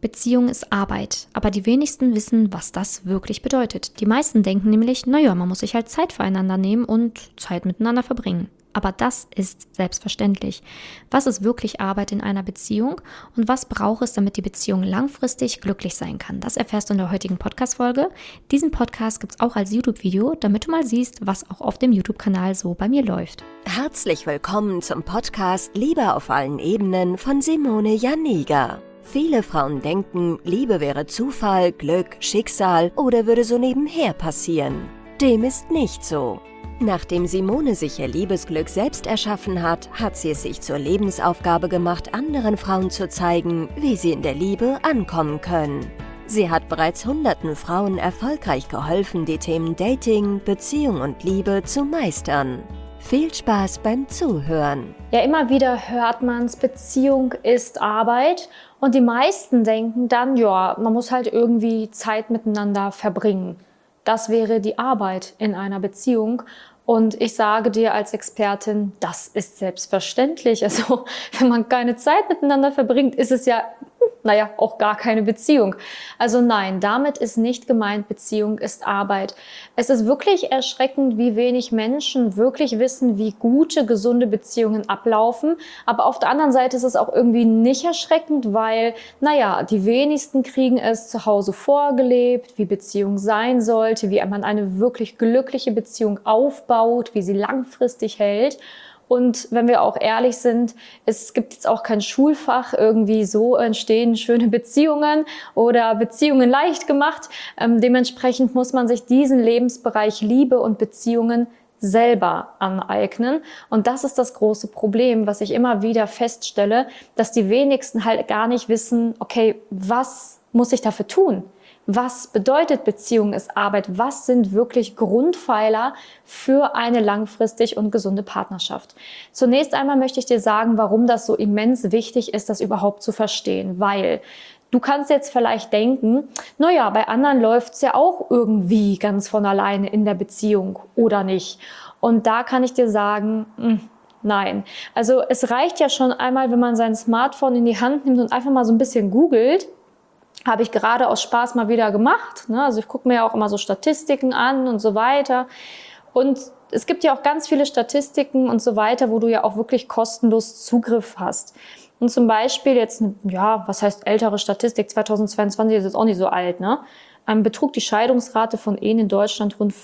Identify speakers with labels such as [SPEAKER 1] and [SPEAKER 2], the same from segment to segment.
[SPEAKER 1] Beziehung ist Arbeit, aber die wenigsten wissen, was das wirklich bedeutet. Die meisten denken nämlich, naja, man muss sich halt Zeit füreinander nehmen und Zeit miteinander verbringen. Aber das ist selbstverständlich. Was ist wirklich Arbeit in einer Beziehung und was braucht es, damit die Beziehung langfristig glücklich sein kann? Das erfährst du in der heutigen Podcast-Folge. Diesen Podcast gibt es auch als YouTube-Video, damit du mal siehst, was auch auf dem YouTube-Kanal so bei mir läuft.
[SPEAKER 2] Herzlich willkommen zum Podcast Liebe auf allen Ebenen von Simone Janiga. Viele Frauen denken, Liebe wäre Zufall, Glück, Schicksal oder würde so nebenher passieren. Dem ist nicht so. Nachdem Simone sich ihr Liebesglück selbst erschaffen hat, hat sie es sich zur Lebensaufgabe gemacht, anderen Frauen zu zeigen, wie sie in der Liebe ankommen können. Sie hat bereits hunderten Frauen erfolgreich geholfen, die Themen Dating, Beziehung und Liebe zu meistern. Viel Spaß beim Zuhören.
[SPEAKER 3] Ja, immer wieder hört man's, Beziehung ist Arbeit und die meisten denken dann, ja, man muss halt irgendwie Zeit miteinander verbringen. Das wäre die Arbeit in einer Beziehung. Und ich sage dir als Expertin, das ist selbstverständlich. Also wenn man keine Zeit miteinander verbringt, ist es ja, auch gar keine Beziehung. Also nein, damit ist nicht gemeint, Beziehung ist Arbeit. Es ist wirklich erschreckend, wie wenig Menschen wirklich wissen, wie gute, gesunde Beziehungen ablaufen. Aber auf der anderen Seite ist es auch irgendwie nicht erschreckend, weil, die wenigsten kriegen es zu Hause vorgelebt, wie Beziehung sein sollte, wie man eine wirklich glückliche Beziehung aufbaut, wie sie langfristig hält. Und wenn wir auch ehrlich sind, es gibt jetzt auch kein Schulfach, irgendwie so entstehen schöne Beziehungen oder Beziehungen leicht gemacht. Dementsprechend muss man sich diesen Lebensbereich Liebe und Beziehungen selber aneignen. Und das ist das große Problem, was ich immer wieder feststelle, dass die wenigsten halt gar nicht wissen, okay, was muss ich dafür tun? Was bedeutet Beziehung ist Arbeit? Was sind wirklich Grundpfeiler für eine langfristig und gesunde Partnerschaft? Zunächst einmal möchte ich dir sagen, warum das so immens wichtig ist, das überhaupt zu verstehen. Weil du kannst jetzt vielleicht denken, bei anderen läuft's ja auch irgendwie ganz von alleine in der Beziehung oder nicht. Und da kann ich dir sagen, nein. Also es reicht ja schon einmal, wenn man sein Smartphone in die Hand nimmt und einfach mal so ein bisschen googelt. Habe ich gerade aus Spaß mal wieder gemacht. Also ich gucke mir ja auch immer so Statistiken an und so weiter. Und es gibt ja auch ganz viele Statistiken und so weiter, wo du ja auch wirklich kostenlos Zugriff hast. Und zum Beispiel jetzt, was heißt ältere Statistik, 2022 ist jetzt auch nicht so alt, ne? Betrug die Scheidungsrate von Ehen in Deutschland rund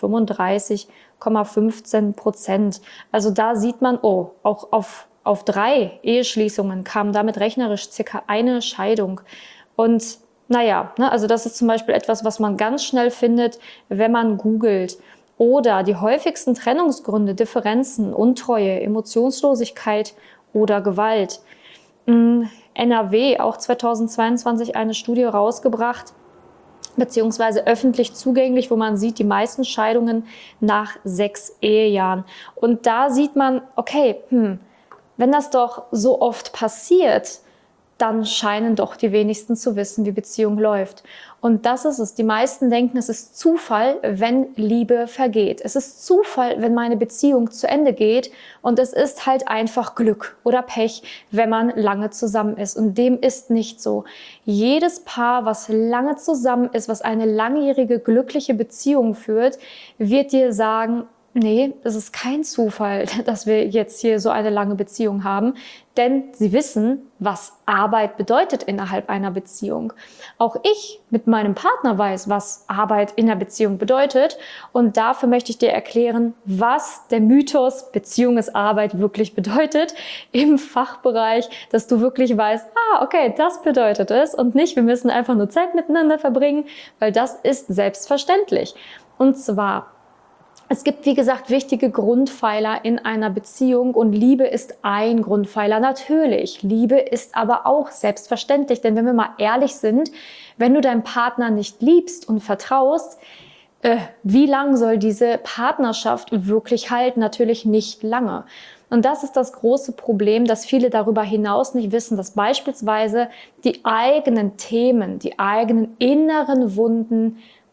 [SPEAKER 3] 35,15%. Also da sieht man, auch auf 3 Eheschließungen kam damit rechnerisch circa eine Scheidung. Und also das ist zum Beispiel etwas, was man ganz schnell findet, wenn man googelt. Oder die häufigsten Trennungsgründe, Differenzen, Untreue, Emotionslosigkeit oder Gewalt. NRW, auch 2022 eine Studie rausgebracht, beziehungsweise öffentlich zugänglich, wo man sieht, die meisten Scheidungen nach 6 Ehejahren. Und da sieht man, okay, wenn das doch so oft passiert, dann scheinen doch die wenigsten zu wissen, wie Beziehung läuft. Und das ist es. Die meisten denken, es ist Zufall, wenn Liebe vergeht. Es ist Zufall, wenn meine Beziehung zu Ende geht. Und es ist halt einfach Glück oder Pech, wenn man lange zusammen ist. Und dem ist nicht so. Jedes Paar, was lange zusammen ist, was eine langjährige, glückliche Beziehung führt, wird dir sagen, nee, es ist kein Zufall, dass wir jetzt hier so eine lange Beziehung haben, denn sie wissen, was Arbeit bedeutet innerhalb einer Beziehung. Auch ich mit meinem Partner weiß, was Arbeit in der Beziehung bedeutet, und dafür möchte ich dir erklären, was der Mythos Beziehung ist Arbeit wirklich bedeutet im Fachbereich, dass du wirklich weißt, okay, das bedeutet es, und nicht, wir müssen einfach nur Zeit miteinander verbringen, weil das ist selbstverständlich. Und zwar, es gibt, wie gesagt, wichtige Grundpfeiler in einer Beziehung, und Liebe ist ein Grundpfeiler. Natürlich, Liebe ist aber auch selbstverständlich, denn wenn wir mal ehrlich sind, wenn du deinen Partner nicht liebst und vertraust, wie lang soll diese Partnerschaft wirklich halten? Natürlich nicht lange. Und das ist das große Problem, dass viele darüber hinaus nicht wissen, dass beispielsweise die eigenen Themen, die eigenen inneren Wunden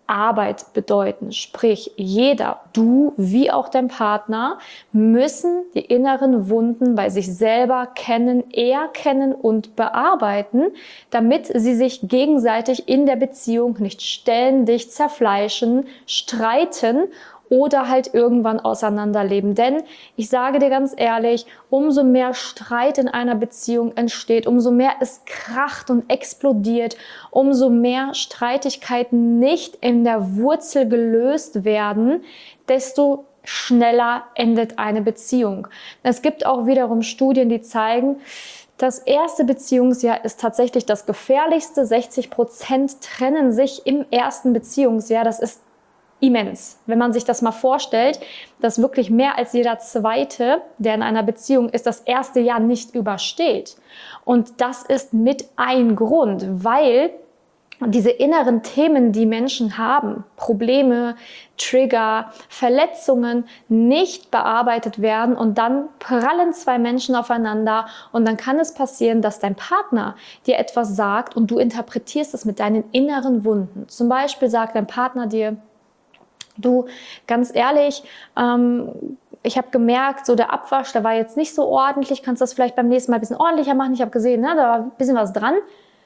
[SPEAKER 3] Arbeit bedeuten. Sprich, jeder, du wie auch dein Partner, müssen die inneren Wunden bei sich selber erkennen und bearbeiten, damit sie sich gegenseitig in der Beziehung nicht ständig zerfleischen, streiten oder halt irgendwann auseinanderleben. Denn ich sage dir ganz ehrlich, umso mehr Streit in einer Beziehung entsteht, umso mehr es kracht und explodiert, umso mehr Streitigkeiten nicht in der Wurzel gelöst werden, desto schneller endet eine Beziehung. Es gibt auch wiederum Studien, die zeigen, das erste Beziehungsjahr ist tatsächlich das gefährlichste. 60% trennen sich im ersten Beziehungsjahr. Das ist immens. Wenn man sich das mal vorstellt, dass wirklich mehr als jeder Zweite, der in einer Beziehung ist, das erste Jahr nicht übersteht. Und das ist mit ein Grund, weil diese inneren Themen, die Menschen haben, Probleme, Trigger, Verletzungen, nicht bearbeitet werden und dann prallen zwei Menschen aufeinander und dann kann es passieren, dass dein Partner dir etwas sagt und du interpretierst es mit deinen inneren Wunden. Zum Beispiel sagt dein Partner dir: Du, ganz ehrlich, ich habe gemerkt, so der Abwasch, der war jetzt nicht so ordentlich. Kannst du das vielleicht beim nächsten Mal ein bisschen ordentlicher machen? Ich habe gesehen, ne, da war ein bisschen was dran.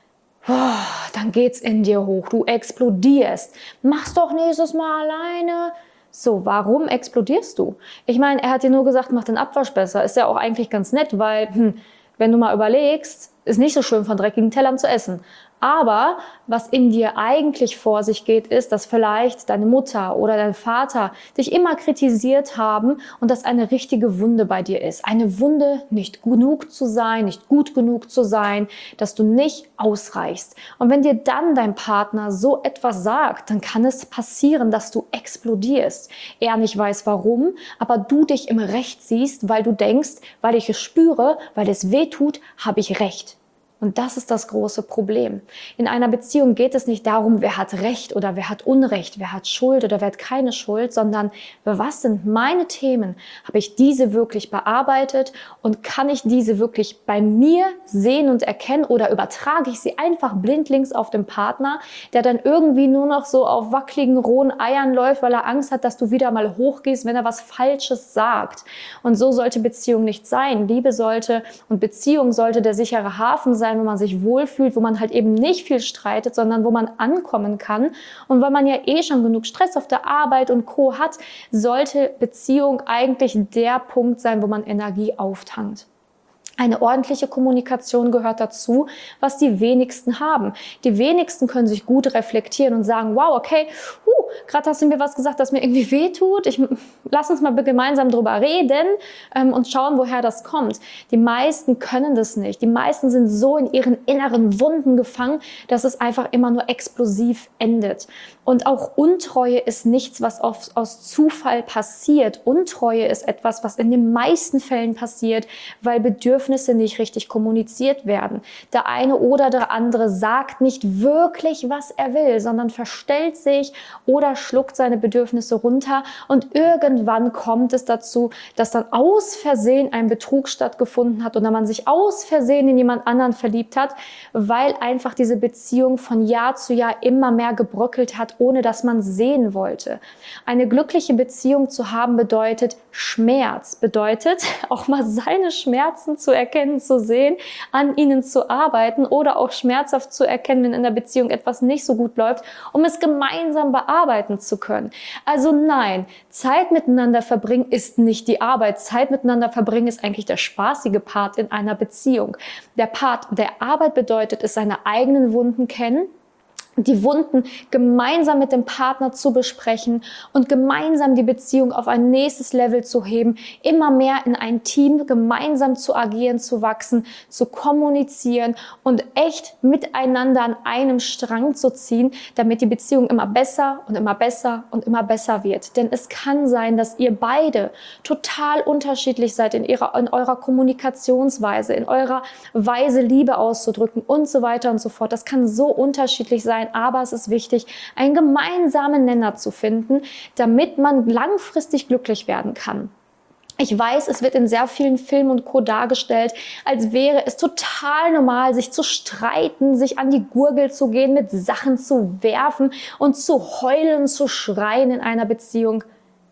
[SPEAKER 3] Dann geht's in dir hoch, du explodierst. Mach's doch nächstes Mal alleine. So, warum explodierst du? Ich meine, er hat dir nur gesagt, mach den Abwasch besser. Ist ja auch eigentlich ganz nett, weil, wenn du mal überlegst, ist nicht so schön von dreckigen Tellern zu essen. Aber was in dir eigentlich vor sich geht, ist, dass vielleicht deine Mutter oder dein Vater dich immer kritisiert haben und dass eine richtige Wunde bei dir ist. Eine Wunde, nicht genug zu sein, nicht gut genug zu sein, dass du nicht ausreichst. Und wenn dir dann dein Partner so etwas sagt, dann kann es passieren, dass du explodierst. Er nicht weiß warum, aber du dich im Recht siehst, weil du denkst, weil ich es spüre, weil es weh tut, habe ich Recht. Und das ist das große Problem. In einer Beziehung geht es nicht darum, wer hat Recht oder wer hat Unrecht, wer hat Schuld oder wer hat keine Schuld, sondern was sind meine Themen? Habe ich diese wirklich bearbeitet und kann ich diese wirklich bei mir sehen und erkennen oder übertrage ich sie einfach blindlings auf den Partner, der dann irgendwie nur noch so auf wackeligen, rohen Eiern läuft, weil er Angst hat, dass du wieder mal hochgehst, wenn er was Falsches sagt. Und so sollte Beziehung nicht sein. Liebe sollte und Beziehung sollte der sichere Hafen sein, wo man sich wohlfühlt, wo man halt eben nicht viel streitet, sondern wo man ankommen kann. Und weil man ja schon genug Stress auf der Arbeit und Co. hat, sollte Beziehung eigentlich der Punkt sein, wo man Energie auftankt. Eine ordentliche Kommunikation gehört dazu, was die wenigsten haben. Die wenigsten können sich gut reflektieren und sagen, wow, okay, gerade hast du mir was gesagt, das mir irgendwie wehtut. Lass uns mal gemeinsam drüber reden und schauen, woher das kommt. Die meisten können das nicht. Die meisten sind so in ihren inneren Wunden gefangen, dass es einfach immer nur explosiv endet. Und auch Untreue ist nichts, was aus Zufall passiert. Untreue ist etwas, was in den meisten Fällen passiert, weil Bedürfnisse nicht richtig kommuniziert werden. Der eine oder der andere sagt nicht wirklich, was er will, sondern verstellt sich oder schluckt seine Bedürfnisse runter und irgendwann kommt es dazu, dass dann aus Versehen ein Betrug stattgefunden hat oder man sich aus Versehen in jemand anderen verliebt hat, weil einfach diese Beziehung von Jahr zu Jahr immer mehr gebröckelt hat, ohne dass man sehen wollte. Eine glückliche Beziehung zu haben bedeutet Schmerz, bedeutet auch mal seine Schmerzen zu erkennen, zu sehen, an ihnen zu arbeiten oder auch schmerzhaft zu erkennen, wenn in der Beziehung etwas nicht so gut läuft, um es gemeinsam bearbeiten zu können. Also nein, Zeit miteinander verbringen ist nicht die Arbeit. Zeit miteinander verbringen ist eigentlich der spaßige Part in einer Beziehung. Der Part der Arbeit bedeutet es, seine eigenen Wunden kennen, die Wunden gemeinsam mit dem Partner zu besprechen und gemeinsam die Beziehung auf ein nächstes Level zu heben, immer mehr in ein Team gemeinsam zu agieren, zu wachsen, zu kommunizieren und echt miteinander an einem Strang zu ziehen, damit die Beziehung immer besser und immer besser und immer besser wird. Denn es kann sein, dass ihr beide total unterschiedlich seid in eurer Kommunikationsweise, in eurer Weise, Liebe auszudrücken und so weiter und so fort. Das kann so unterschiedlich sein, aber es ist wichtig, einen gemeinsamen Nenner zu finden, damit man langfristig glücklich werden kann. Ich weiß, es wird in sehr vielen Filmen und Co. dargestellt, als wäre es total normal, sich zu streiten, sich an die Gurgel zu gehen, mit Sachen zu werfen und zu heulen, zu schreien in einer Beziehung.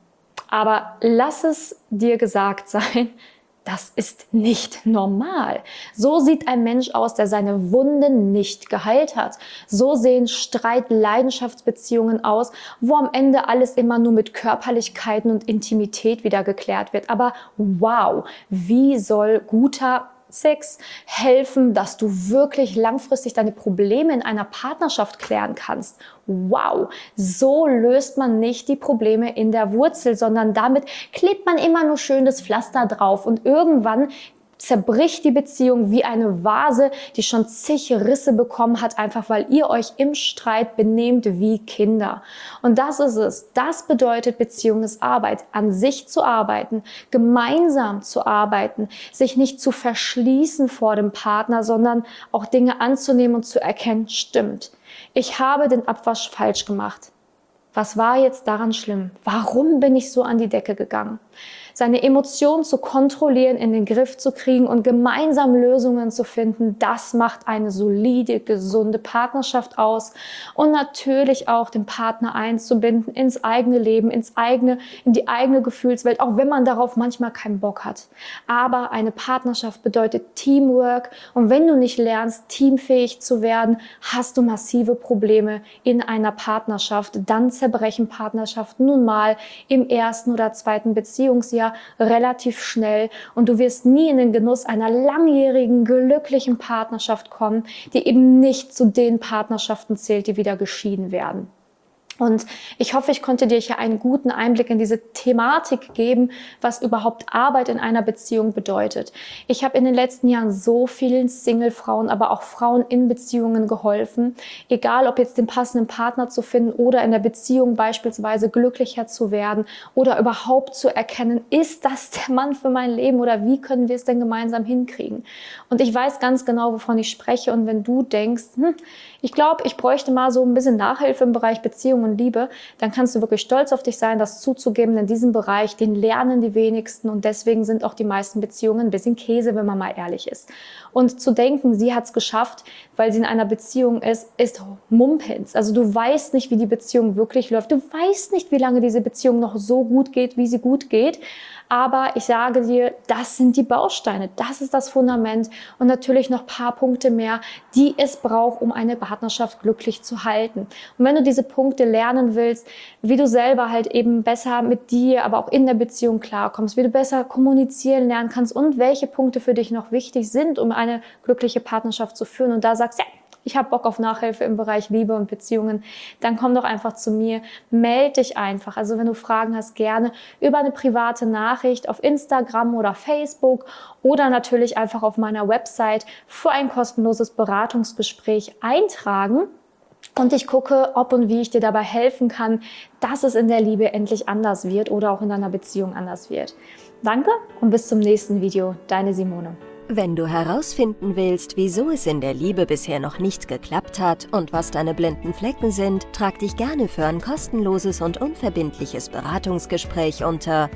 [SPEAKER 3] Aber lass es dir gesagt sein, das ist nicht normal. So sieht ein Mensch aus, der seine Wunden nicht geheilt hat. So sehen Streit-Leidenschaftsbeziehungen aus, wo am Ende alles immer nur mit Körperlichkeiten und Intimität wieder geklärt wird. Aber wow, wie soll guter Sex helfen, dass du wirklich langfristig deine Probleme in einer Partnerschaft klären kannst? Wow, so löst man nicht die Probleme in der Wurzel, sondern damit klebt man immer nur schön das Pflaster drauf und irgendwann zerbricht die Beziehung wie eine Vase, die schon zig Risse bekommen hat, einfach weil ihr euch im Streit benehmt wie Kinder. Und das ist es. Das bedeutet Beziehungsarbeit, an sich zu arbeiten, gemeinsam zu arbeiten, sich nicht zu verschließen vor dem Partner, sondern auch Dinge anzunehmen und zu erkennen, stimmt. Ich habe den Abwasch falsch gemacht. Was war jetzt daran schlimm? Warum bin ich so an die Decke gegangen? Seine Emotionen zu kontrollieren, in den Griff zu kriegen und gemeinsam Lösungen zu finden, das macht eine solide, gesunde Partnerschaft aus. Und natürlich auch den Partner einzubinden ins eigene Leben, in die eigene Gefühlswelt, auch wenn man darauf manchmal keinen Bock hat. Aber eine Partnerschaft bedeutet Teamwork. Und wenn du nicht lernst, teamfähig zu werden, hast du massive Probleme in einer Partnerschaft. Dann zerbrechen Partnerschaften nun mal im ersten oder zweiten Beziehungsjahr relativ schnell und du wirst nie in den Genuss einer langjährigen, glücklichen Partnerschaft kommen, die eben nicht zu den Partnerschaften zählt, die wieder geschieden werden. Und ich hoffe, ich konnte dir hier einen guten Einblick in diese Thematik geben, was überhaupt Arbeit in einer Beziehung bedeutet. Ich habe in den letzten Jahren so vielen Single-Frauen, aber auch Frauen in Beziehungen geholfen, egal ob jetzt den passenden Partner zu finden oder in der Beziehung beispielsweise glücklicher zu werden oder überhaupt zu erkennen, ist das der Mann für mein Leben oder wie können wir es denn gemeinsam hinkriegen? Und ich weiß ganz genau, wovon ich spreche und wenn du denkst, ich glaube, ich bräuchte mal so ein bisschen Nachhilfe im Bereich Beziehung und Liebe, dann kannst du wirklich stolz auf dich sein, das zuzugeben. In diesem Bereich, den lernen die wenigsten und deswegen sind auch die meisten Beziehungen ein bisschen Käse, wenn man mal ehrlich ist. Und zu denken, sie hat es geschafft, weil sie in einer Beziehung ist Mumpens. Also du weißt nicht, wie die Beziehung wirklich läuft. Du weißt nicht, wie lange diese Beziehung noch so gut geht, wie sie gut geht. Aber ich sage dir, das sind die Bausteine, das ist das Fundament und natürlich noch ein paar Punkte mehr, die es braucht, um eine Partnerschaft glücklich zu halten. Und wenn du diese Punkte lernen willst, wie du selber halt eben besser mit dir, aber auch in der Beziehung klarkommst, wie du besser kommunizieren lernen kannst und welche Punkte für dich noch wichtig sind, um eine glückliche Partnerschaft zu führen und da sagst, ja, ich habe Bock auf Nachhilfe im Bereich Liebe und Beziehungen, dann komm doch einfach zu mir, melde dich einfach. Also wenn du Fragen hast, gerne über eine private Nachricht auf Instagram oder Facebook oder natürlich einfach auf meiner Website für ein kostenloses Beratungsgespräch eintragen. Und ich gucke, ob und wie ich dir dabei helfen kann, dass es in der Liebe endlich anders wird oder auch in deiner Beziehung anders wird. Danke und bis zum nächsten Video. Deine Simone.
[SPEAKER 2] Wenn du herausfinden willst, wieso es in der Liebe bisher noch nicht geklappt hat und was deine blinden Flecken sind, trag dich gerne für ein kostenloses und unverbindliches Beratungsgespräch unter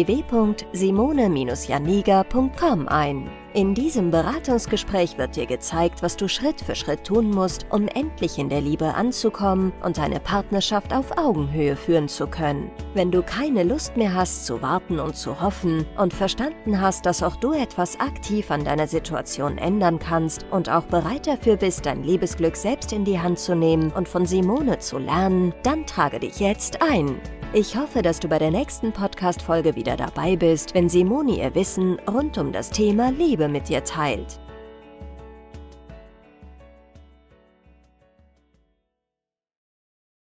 [SPEAKER 2] www.simone-janiga.com ein. In diesem Beratungsgespräch wird dir gezeigt, was du Schritt für Schritt tun musst, um endlich in der Liebe anzukommen und deine Partnerschaft auf Augenhöhe führen zu können. Wenn du keine Lust mehr hast zu warten und zu hoffen und verstanden hast, dass auch du etwas aktiv an deiner Situation ändern kannst und auch bereit dafür bist, dein Liebesglück selbst in die Hand zu nehmen und von Simone zu lernen, dann trage dich jetzt ein. Ich hoffe, dass du bei der nächsten Podcast-Folge wieder dabei bist, wenn Simone ihr Wissen rund um das Thema Liebe mit dir teilt.